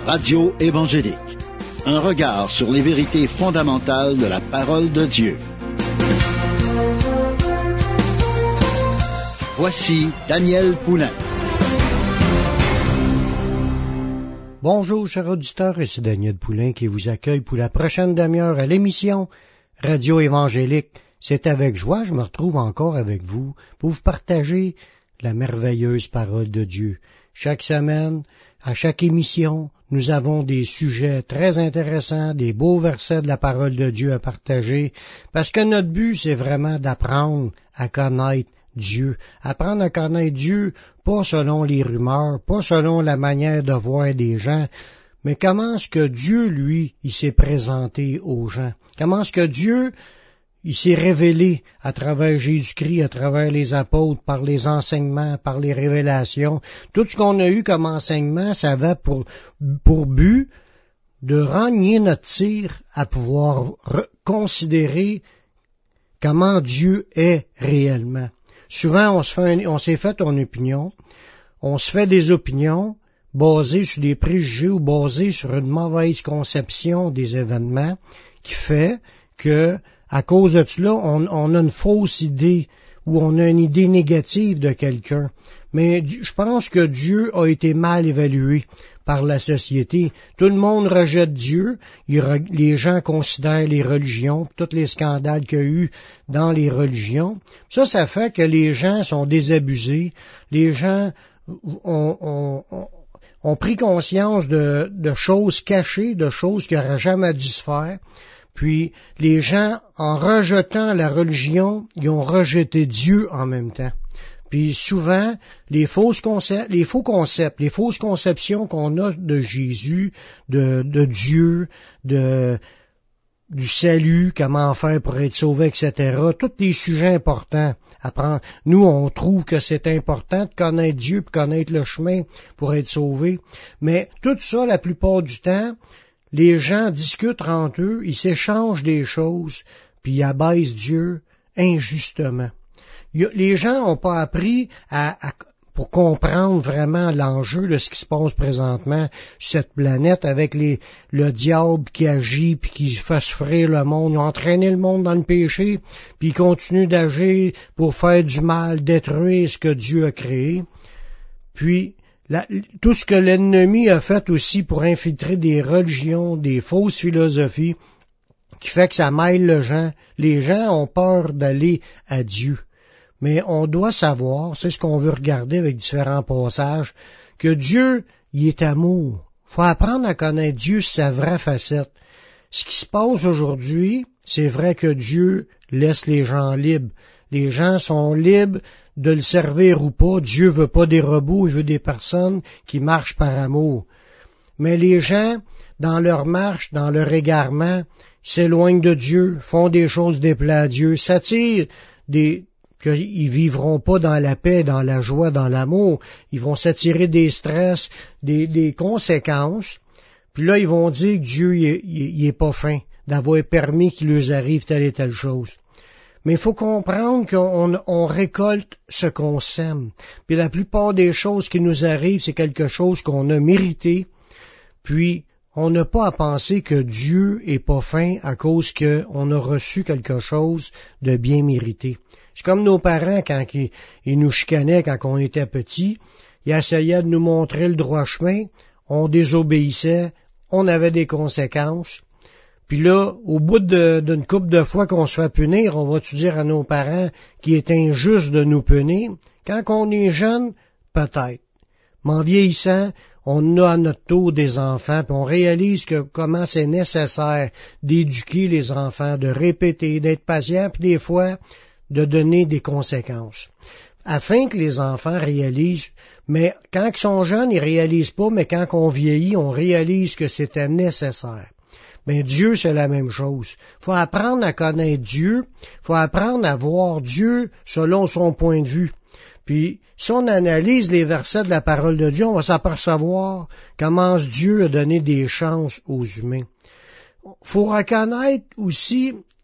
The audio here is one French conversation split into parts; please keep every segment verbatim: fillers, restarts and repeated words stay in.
Radio évangélique. Un regard sur les vérités fondamentales de la parole de Dieu. Voici Daniel Poulain. Bonjour, chers auditeurs, c'est Daniel Poulain qui vous accueille pour la prochaine demi-heure à l'émission Radio évangélique. C'est avec joie, je me retrouve encore avec vous pour vous partager la merveilleuse parole de Dieu. Chaque semaine, à chaque émission, nous avons des sujets très intéressants, des beaux versets de la parole de Dieu à partager, parce que notre but, c'est vraiment d'apprendre à connaître Dieu. Apprendre à connaître Dieu, pas selon les rumeurs, pas selon la manière de voir des gens, mais comment est-ce que Dieu, lui, il s'est présenté aux gens? Comment est-ce que Dieu, il s'est révélé à travers Jésus-Christ, à travers les apôtres, par les enseignements, par les révélations. Tout ce qu'on a eu comme enseignement, ça va pour, pour but de renier notre tir à pouvoir considérer comment Dieu est réellement. Souvent, on se fait un, on s'est fait une opinion, on se fait des opinions basées sur des préjugés ou basées sur une mauvaise conception des événements qui fait que, à cause de cela, on, on a une fausse idée ou on a une idée négative de quelqu'un. Mais je pense que Dieu a été mal évalué par la société. Tout le monde rejette Dieu. Il, les gens considèrent les religions, tous les scandales qu'il y a eu dans les religions. Ça, ça fait que les gens sont désabusés. Les gens ont, ont, ont, ont pris conscience de, de choses cachées, de choses qui n'auraient jamais dû se faire. Puis, les gens, en rejetant la religion, ils ont rejeté Dieu en même temps. Puis, souvent, les fausses concepts, les faux concepts, les fausses conceptions qu'on a de Jésus, de, de Dieu, de, du salut, comment faire pour être sauvé, et cetera, tous les sujets importants à prendre. Nous, on trouve que c'est important de connaître Dieu, de connaître le chemin pour être sauvé. Mais tout ça, la plupart du temps, les gens discutent entre eux, ils s'échangent des choses, puis ils abaissent Dieu injustement. Les gens n'ont pas appris à, à, pour comprendre vraiment l'enjeu de ce qui se passe présentement sur cette planète avec les, le diable qui agit puis qui fait souffrir le monde. Ils ont entraîné le monde dans le péché, puis ils continuent d'agir pour faire du mal, détruire ce que Dieu a créé. Puis, La, tout ce que l'ennemi a fait aussi pour infiltrer des religions, des fausses philosophies, qui fait que ça mêle les gens. Les gens ont peur d'aller à Dieu. Mais on doit savoir, c'est ce qu'on veut regarder avec différents passages, que Dieu, il est amour. Faut apprendre à connaître Dieu, sa vraie facette. Ce qui se passe aujourd'hui, c'est vrai que Dieu laisse les gens libres. Les gens sont libres de le servir ou pas. Dieu veut pas des robots, il veut des personnes qui marchent par amour. Mais les gens, dans leur marche, dans leur égarement, s'éloignent de Dieu, font des choses déplaies à Dieu, s'attirent des, qu'ils vivront pas dans la paix, dans la joie, dans l'amour. Ils vont s'attirer des stress, des, des conséquences. Puis là, ils vont dire que Dieu, il est, il est pas fin d'avoir permis qu'il leur arrive telle et telle chose. Mais il faut comprendre qu'on on récolte ce qu'on sème. Puis la plupart des choses qui nous arrivent, c'est quelque chose qu'on a mérité. Puis on n'a pas à penser que Dieu est pas fin à cause qu'on a reçu quelque chose de bien mérité. C'est comme nos parents quand ils, ils nous chicanaient quand on était petits. Ils essayaient de nous montrer le droit chemin. On désobéissait. On avait des conséquences. Puis là, au bout de, d'une couple de fois qu'on se fait punir, on va-tu dire à nos parents qu'il est injuste de nous punir? Quand on est jeune, peut-être. Mais en vieillissant, on a à notre tour des enfants, puis on réalise que comment c'est nécessaire d'éduquer les enfants, de répéter, d'être patient, puis des fois, de donner des conséquences. Afin que les enfants réalisent, mais quand ils sont jeunes, ils réalisent pas, mais quand on vieillit, on réalise que c'était nécessaire. Ben Dieu, c'est la même chose. Faut apprendre à connaître Dieu, faut apprendre à voir Dieu selon son point de vue. Puis, si on analyse les versets de la parole de Dieu, on va s'apercevoir comment Dieu a donné des chances aux humains. Faut reconnaître aussi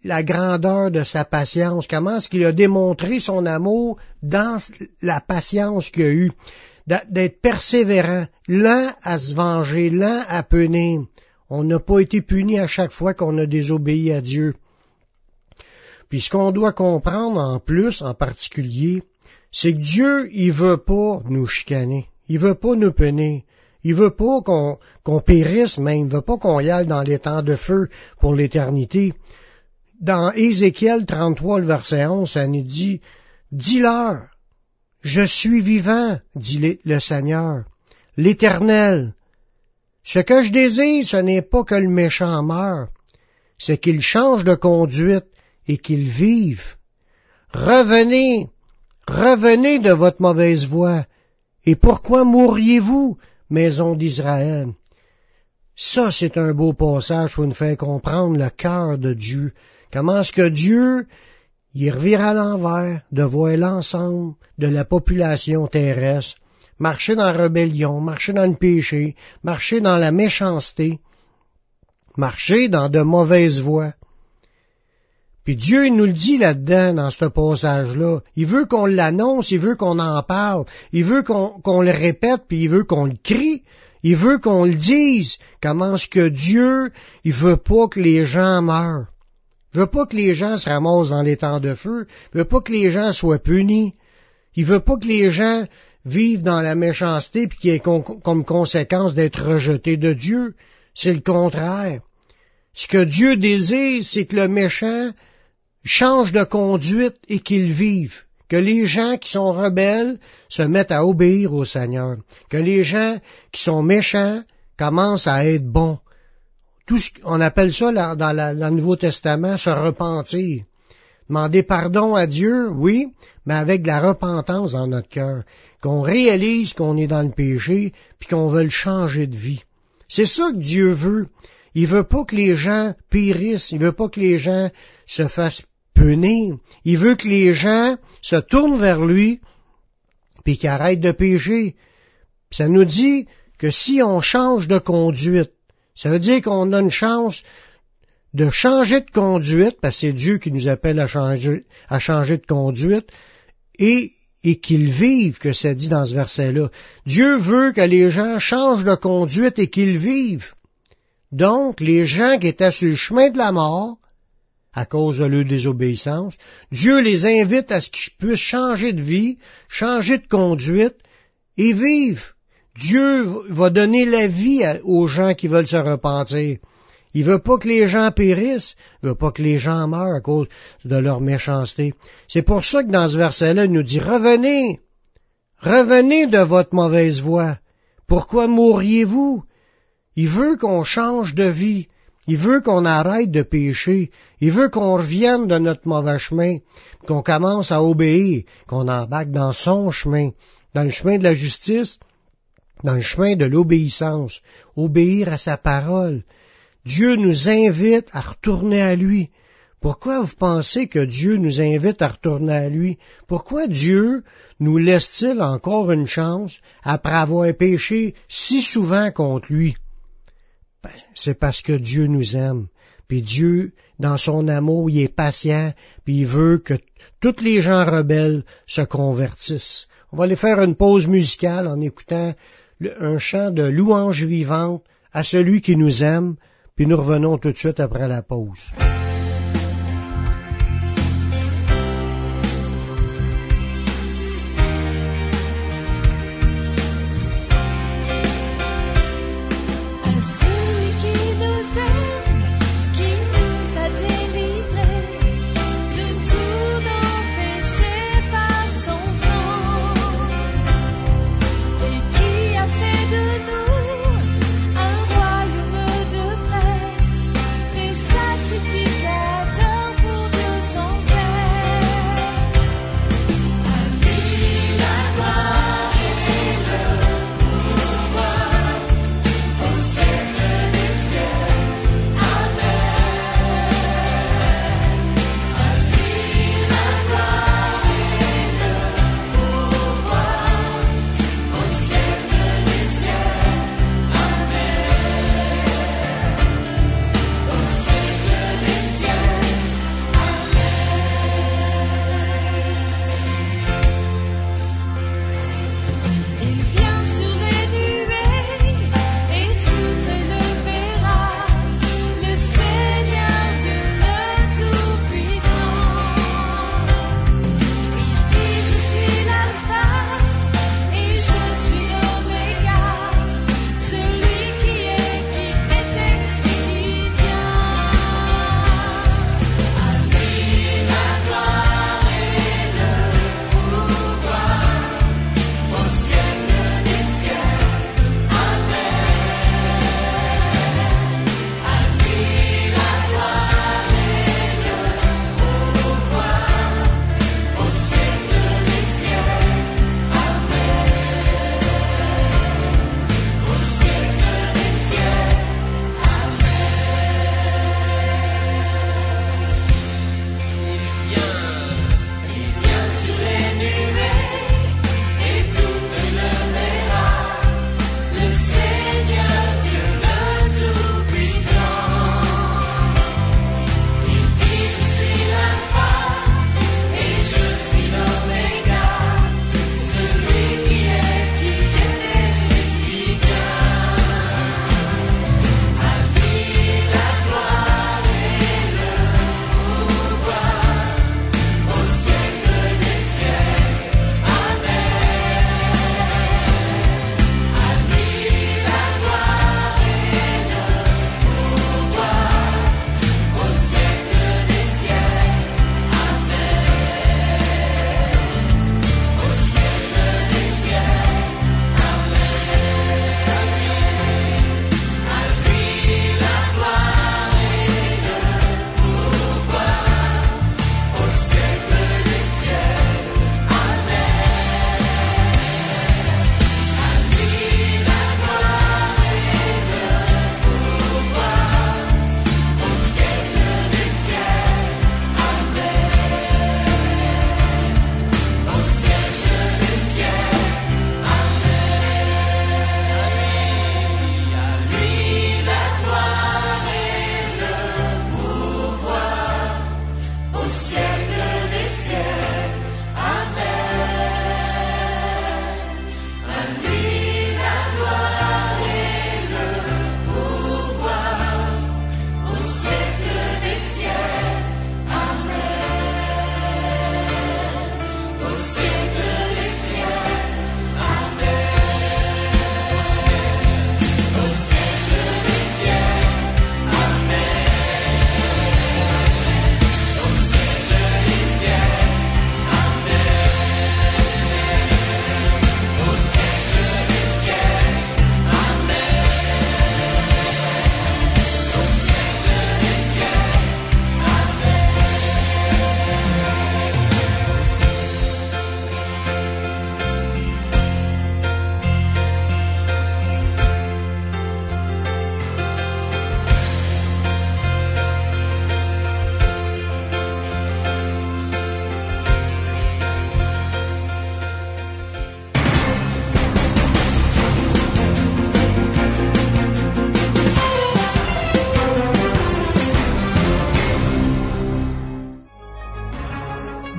la grandeur de sa patience, comment est-ce qu'il a démontré son amour dans la patience qu'il a eue, d'être persévérant, lent à se venger, lent à punir. On n'a pas été puni à chaque fois qu'on a désobéi à Dieu. Puis ce qu'on doit comprendre en plus, en particulier, c'est que Dieu, il veut pas nous chicaner, il veut pas nous punir. Il veut pas qu'on qu'on périsse même, il veut pas qu'on y aille dans les temps de feu pour l'éternité. Dans Ézéchiel trente-trois, le verset onze, ça nous dit, « Dis-leur, je suis vivant, dit le Seigneur, l'Éternel. Ce que je désire, ce n'est pas que le méchant meure, c'est qu'il change de conduite et qu'il vive. Revenez, revenez de votre mauvaise voie. Et pourquoi mourriez-vous, maison d'Israël? » Ça, c'est un beau passage pour nous faire comprendre le cœur de Dieu. Comment est-ce que Dieu, il revire à l'envers de voir l'ensemble de la population terrestre, marcher dans la rébellion, marcher dans le péché, marcher dans la méchanceté, marcher dans de mauvaises voies. Puis Dieu il nous le dit là-dedans, dans ce passage-là. Il veut qu'on l'annonce, il veut qu'on en parle, il veut qu'on qu'on le répète, puis il veut qu'on le crie, il veut qu'on le dise. Comment est-ce que Dieu, il veut pas que les gens meurent. Il veut pas que les gens se ramassent dans les temps de feu. Il veut pas que les gens soient punis. Il veut pas que les gens vivent dans la méchanceté puis qu'il y ait con- comme conséquence d'être rejetés de Dieu. C'est le contraire. Ce que Dieu désire, c'est que le méchant change de conduite et qu'il vive. Que les gens qui sont rebelles se mettent à obéir au Seigneur. Que les gens qui sont méchants commencent à être bons. Tout ce on appelle ça là, dans, la, dans le Nouveau Testament se repentir. Demander pardon à Dieu, oui, mais avec de la repentance dans notre cœur. Qu'on réalise qu'on est dans le péché puis qu'on veut le changer de vie. C'est ça que Dieu veut. Il veut pas que les gens périssent. Il veut pas que les gens se fassent punir. Il veut que les gens se tournent vers lui puis qu'ils arrêtent de pécher. Puis ça nous dit que si on change de conduite, ça veut dire qu'on a une chance de changer de conduite, parce que c'est Dieu qui nous appelle à changer, à changer de conduite, et, et qu'ils vivent, que ça dit dans ce verset-là. Dieu veut que les gens changent de conduite et qu'ils vivent. Donc, les gens qui étaient sur le chemin de la mort, à cause de leur désobéissance, Dieu les invite à ce qu'ils puissent changer de vie, changer de conduite et vivre. Dieu va donner la vie aux gens qui veulent se repentir. Il veut pas que les gens périssent, il veut pas que les gens meurent à cause de leur méchanceté. C'est pour ça que dans ce verset-là, il nous dit, revenez, revenez de votre mauvaise voie. Pourquoi mourriez-vous? Il veut qu'on change de vie. Il veut qu'on arrête de pécher. Il veut qu'on revienne de notre mauvais chemin, qu'on commence à obéir, qu'on embarque dans son chemin, dans le chemin de la justice, dans le chemin de l'obéissance, obéir à sa parole. Dieu nous invite à retourner à lui. Pourquoi vous pensez que Dieu nous invite à retourner à lui? Pourquoi Dieu nous laisse-t-il encore une chance après avoir péché si souvent contre lui? Ben, c'est parce que Dieu nous aime. Puis Dieu, dans son amour, il est patient, puis il veut que tous les gens rebelles se convertissent. On va aller faire une pause musicale en écoutant un chant de louange vivante à celui qui nous aime, puis nous revenons tout de suite après la pause. Sacrifice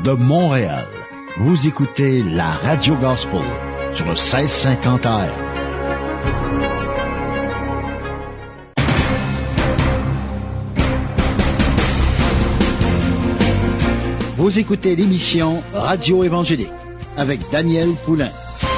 de Montréal. Vous écoutez la Radio Gospel sur le seize cinquante A M. Vous écoutez l'émission Radio Évangélique avec Daniel Poulain.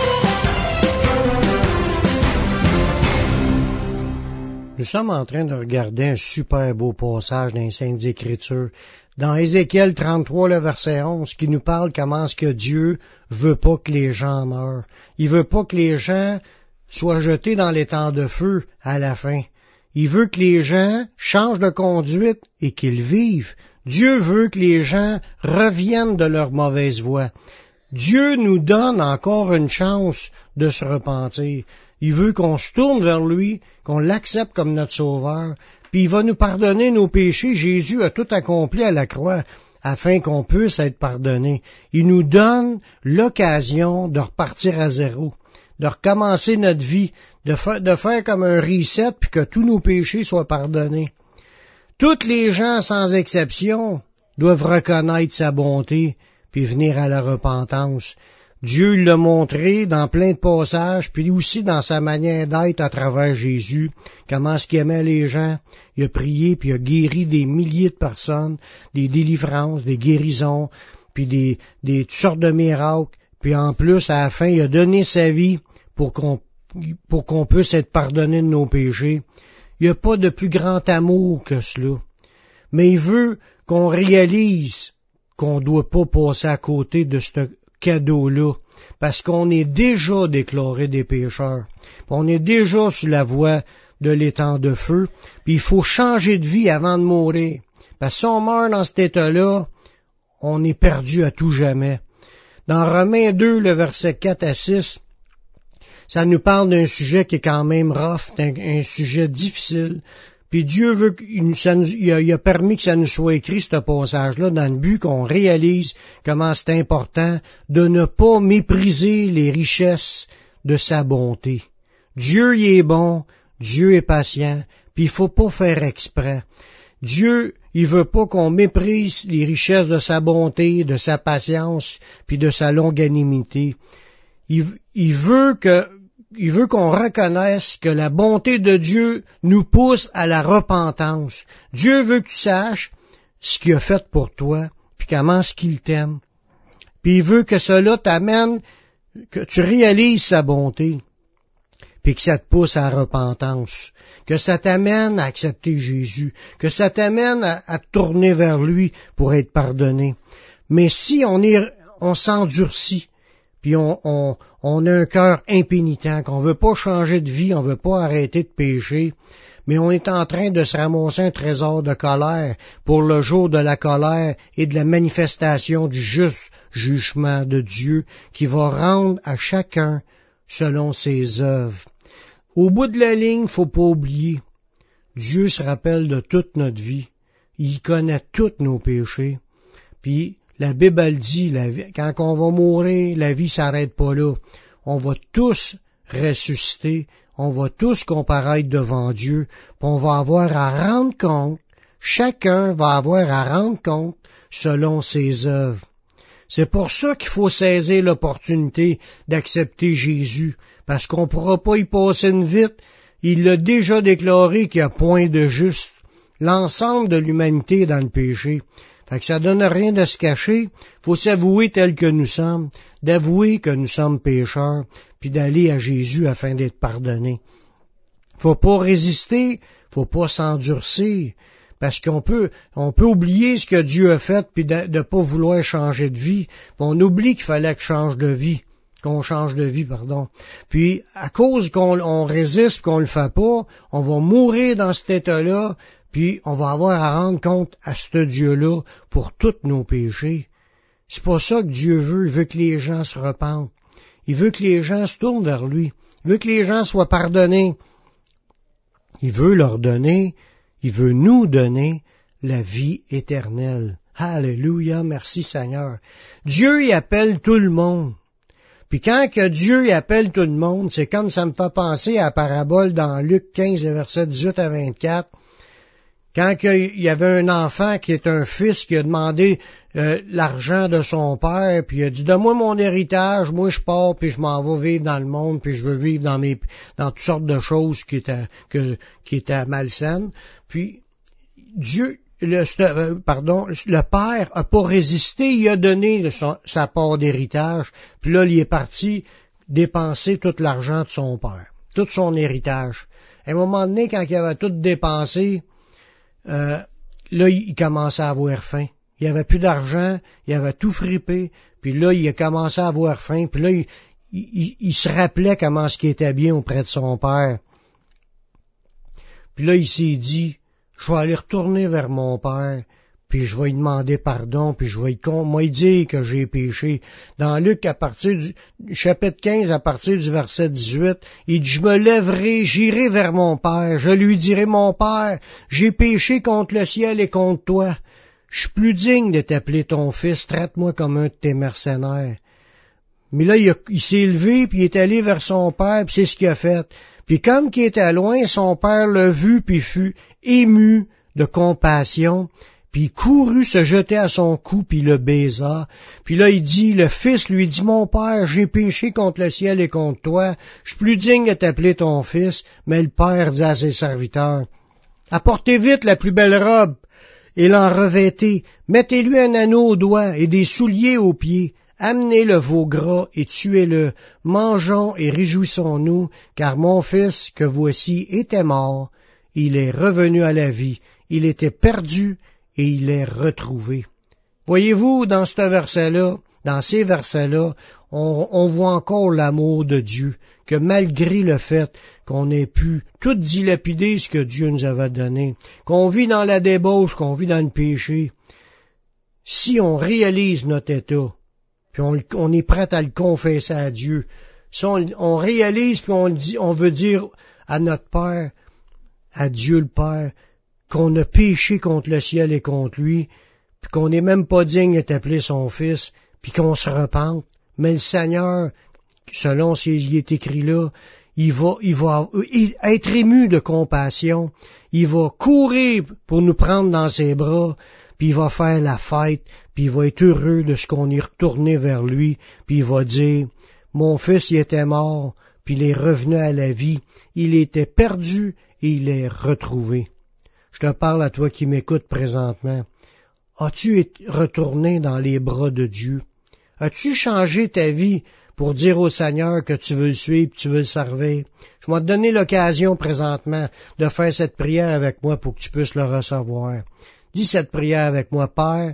Nous sommes en train de regarder un super beau passage dans les Saintes Écritures, dans Ézéchiel trente-trois, le verset onze, qui nous parle comment est-ce que Dieu veut pas que les gens meurent. Il veut pas que les gens soient jetés dans l'étang de feu à la fin. Il veut que les gens changent de conduite et qu'ils vivent. Dieu veut que les gens reviennent de leur mauvaise voie. Dieu nous donne encore une chance de se repentir. Il veut qu'on se tourne vers lui, qu'on l'accepte comme notre sauveur, puis il va nous pardonner nos péchés. Jésus a tout accompli à la croix afin qu'on puisse être pardonné. Il nous donne l'occasion de repartir à zéro, de recommencer notre vie, de, fa- de faire comme un reset puis que tous nos péchés soient pardonnés. Toutes les gens, sans exception, doivent reconnaître sa bonté puis venir à la repentance. Dieu l'a montré dans plein de passages, puis aussi dans sa manière d'être à travers Jésus, comment est-ce qu'il aimait les gens. Il a prié, puis il a guéri des milliers de personnes, des délivrances, des guérisons, puis des, des toutes sortes de miracles. Puis en plus, à la fin, il a donné sa vie pour qu'on, pour qu'on puisse être pardonné de nos péchés. Il n'y a pas de plus grand amour que cela. Mais il veut qu'on réalise qu'on ne doit pas passer à côté de ce cadeau-là, parce qu'on est déjà déclaré des pécheurs. On est déjà sur la voie de l'étang de feu, puis il faut changer de vie avant de mourir. Parce que si on meurt dans cet état-là, on est perdu à tout jamais. Dans Romains deux, le verset quatre à six, ça nous parle d'un sujet qui est quand même rough, un, un sujet difficile. Puis Dieu veut qu'il ça nous, il a, il a permis que ça nous soit écrit, ce passage-là, dans le but qu'on réalise comment c'est important de ne pas mépriser les richesses de sa bonté. Dieu, il est bon, Dieu est patient, puis il faut pas faire exprès. Dieu, il veut pas qu'on méprise les richesses de sa bonté, de sa patience, puis de sa longanimité. Il, il veut que Il veut qu'on reconnaisse que la bonté de Dieu nous pousse à la repentance. Dieu veut que tu saches ce qu'il a fait pour toi, puis comment est-ce qu'il t'aime. Puis il veut que cela t'amène, que tu réalises sa bonté, puis que ça te pousse à la repentance, que ça t'amène à accepter Jésus, que ça t'amène à, à te tourner vers lui pour être pardonné. Mais si on est, on s'endurcit, puis on, on, on a un cœur impénitent, qu'on veut pas changer de vie, on veut pas arrêter de pécher, mais on est en train de se ramasser un trésor de colère pour le jour de la colère et de la manifestation du juste jugement de Dieu qui va rendre à chacun selon ses œuvres. Au bout de la ligne, faut pas oublier, Dieu se rappelle de toute notre vie, il connaît tous nos péchés, puis la Bible, elle dit, la vie, quand on va mourir, la vie s'arrête pas là. On va tous ressusciter, on va tous comparaître devant Dieu, puis on va avoir à rendre compte, chacun va avoir à rendre compte selon ses œuvres. C'est pour ça qu'il faut saisir l'opportunité d'accepter Jésus, parce qu'on ne pourra pas y passer une vite. Il l'a déjà déclaré qu'il n'y a point de juste. L'ensemble de l'humanité est dans le péché. Fait que ça donne rien de se cacher, faut s'avouer tel que nous sommes, d'avouer que nous sommes pécheurs, puis d'aller à Jésus afin d'être pardonnés. Faut pas résister, faut pas s'endurcir, parce qu'on peut, on peut oublier ce que Dieu a fait, puis de, de pas vouloir changer de vie. On oublie qu'il fallait que change de vie, qu'on change de vie, pardon. Puis à cause qu'on on résiste, qu'on le fait pas, on va mourir dans cet état-là. Puis on va avoir à rendre compte à ce Dieu-là pour tous nos péchés. C'est pas ça que Dieu veut. Il veut que les gens se repentent. Il veut que les gens se tournent vers lui. Il veut que les gens soient pardonnés. Il veut leur donner, il veut nous donner la vie éternelle. Alléluia, merci Seigneur. Dieu y appelle tout le monde. Puis quand que Dieu y appelle tout le monde, c'est comme ça me fait penser à la parabole dans Luc quinze, versets dix-huit à vingt-quatre. Quand il y avait un enfant qui est un fils qui a demandé euh, l'argent de son père, puis il a dit « Donne-moi mon héritage, moi je pars, puis je m'en vais vivre dans le monde, puis je veux vivre dans mes dans toutes sortes de choses qui étaient, que, qui étaient malsaines. » Puis Dieu, le, euh, pardon, le père a pas résisté, il a donné son, sa part d'héritage, puis là, il est parti dépenser tout l'argent de son père, tout son héritage. À un moment donné, quand il avait tout dépensé, Euh, là, il commençait à avoir faim. Il n'y avait plus d'argent, il avait tout fripé, puis là, il a commencé à avoir faim, puis là, il, il, il se rappelait comment ce qui était bien auprès de son père. Puis là, il s'est dit, je vais aller retourner vers mon père, puis je vais lui demander pardon, puis je vais lui, moi, lui dire que j'ai péché. Dans Luc, à partir du chapitre quinze, à partir du verset dix-huit, il dit, je me lèverai, j'irai vers mon père, je lui dirai, mon père, j'ai péché contre le ciel et contre toi. Je suis plus digne de t'appeler ton fils, traite-moi comme un de tes mercenaires. Mais là, il, a, il s'est levé, puis il est allé vers son père, puis c'est ce qu'il a fait. Puis comme qu'il était loin, son père l'a vu, puis fut ému de compassion, puis il courut se jeter à son cou, puis le baisa. Puis là, il dit, le fils lui dit, mon père, j'ai péché contre le ciel et contre toi, je suis plus digne de t'appeler ton fils. Mais le père dit à ses serviteurs, apportez vite la plus belle robe, et l'en revêtez, mettez-lui un anneau au doigt et des souliers aux pieds, amenez le veau gras et tuez-le, mangeons et réjouissons-nous, car mon fils, que voici, était mort, il est revenu à la vie, il était perdu, et il est retrouvé. Voyez-vous, dans ce verset-là, dans ces versets-là, on, on voit encore l'amour de Dieu, que malgré le fait qu'on ait pu tout dilapider ce que Dieu nous avait donné, qu'on vit dans la débauche, qu'on vit dans le péché, si on réalise notre état, puis on, on est prêt à le confesser à Dieu, si on, on réalise puis on, dit, on veut dire à notre Père, à Dieu le Père, qu'on a péché contre le ciel et contre lui, puis qu'on n'est même pas digne de t'appeler son fils, puis qu'on se repente. Mais le Seigneur, selon ce qui est écrit là, il va, il va être ému de compassion, il va courir pour nous prendre dans ses bras, puis il va faire la fête, puis il va être heureux de ce qu'on est retourné vers lui, puis il va dire, mon fils, il était mort, puis il est revenu à la vie, il était perdu et il est retrouvé. Je te parle à toi qui m'écoutes présentement. As-tu été retourné dans les bras de Dieu? As-tu changé ta vie pour dire au Seigneur que tu veux le suivre, que tu veux le servir? Je vais te donner l'occasion présentement de faire cette prière avec moi pour que tu puisses le recevoir. Dis cette prière avec moi. Père,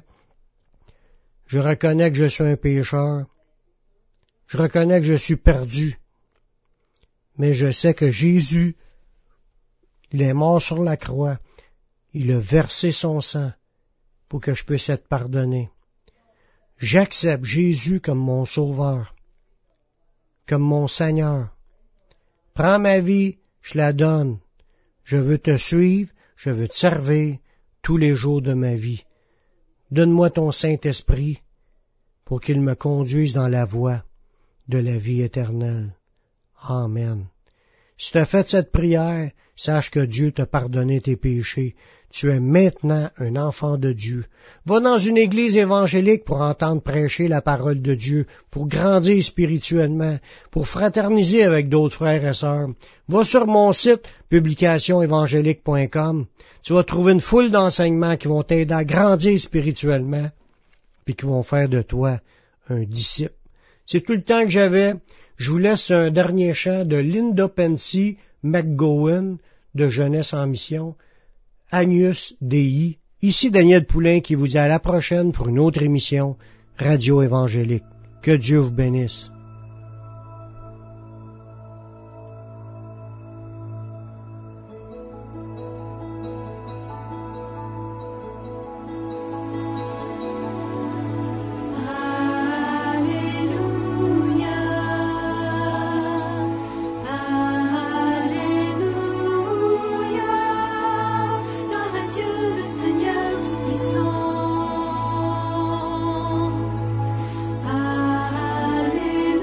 je reconnais que je suis un pécheur. Je reconnais que je suis perdu. Mais je sais que Jésus, il est mort sur la croix. Il a versé son sang pour que je puisse être pardonné. J'accepte Jésus comme mon sauveur, comme mon Seigneur. Prends ma vie, je la donne. Je veux te suivre, je veux te servir tous les jours de ma vie. Donne-moi ton Saint-Esprit pour qu'il me conduise dans la voie de la vie éternelle. Amen. Si tu as fait cette prière, sache que Dieu t'a pardonné tes péchés. Tu es maintenant un enfant de Dieu. Va dans une église évangélique pour entendre prêcher la parole de Dieu, pour grandir spirituellement, pour fraterniser avec d'autres frères et sœurs. Va sur mon site publication évangélique point com. Tu vas trouver une foule d'enseignements qui vont t'aider à grandir spirituellement, puis qui vont faire de toi un disciple. C'est tout le temps que j'avais. Je vous laisse un dernier chant de Linda Pensy McGowan de Jeunesse en Mission. Agnus Dei. Ici Daniel Poulain qui vous dit à la prochaine pour une autre émission Radio Évangélique. Que Dieu vous bénisse. Alléluia.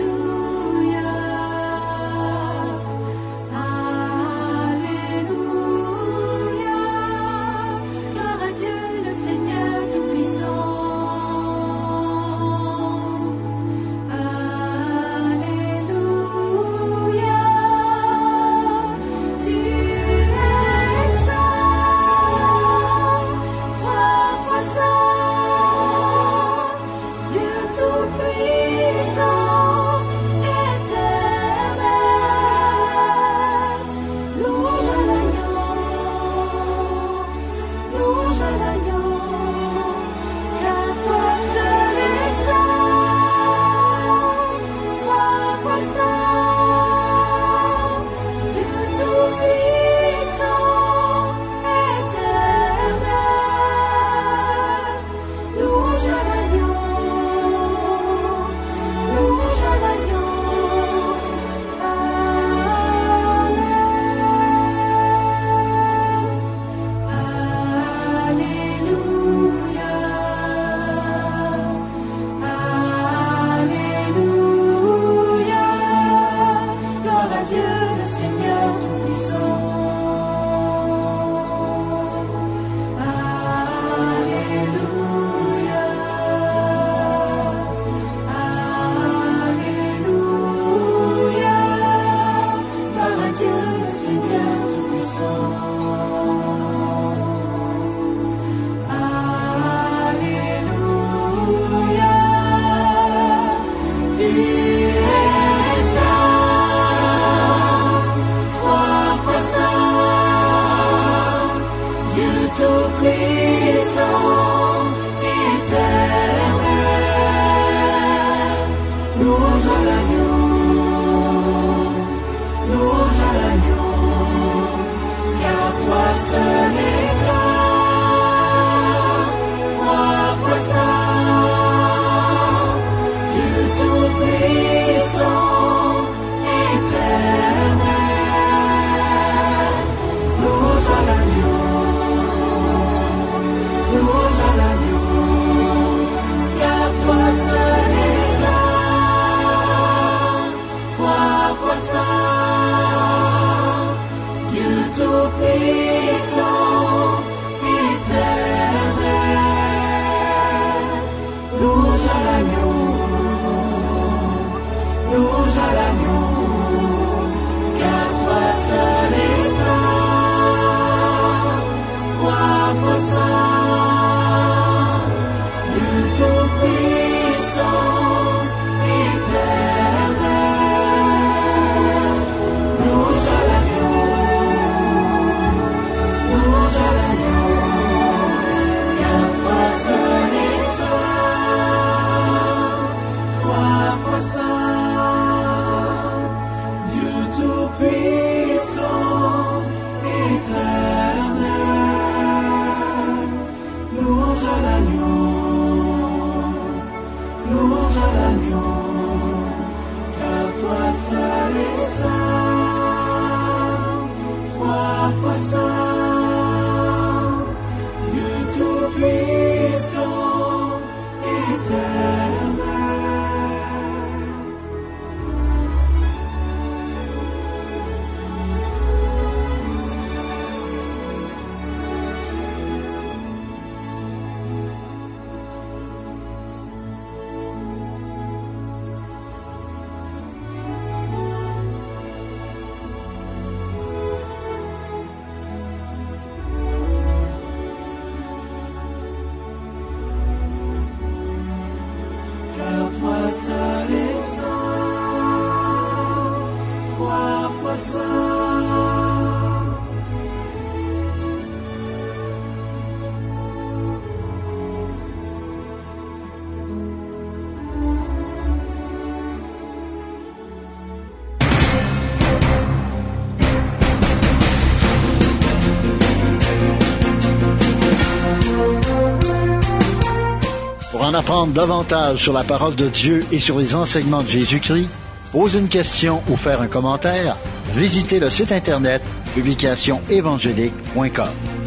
Pour en apprendre davantage sur la parole de Dieu et sur les enseignements de Jésus-Christ, poser une question ou faire un commentaire, visitez le site internet publication évangélique point com.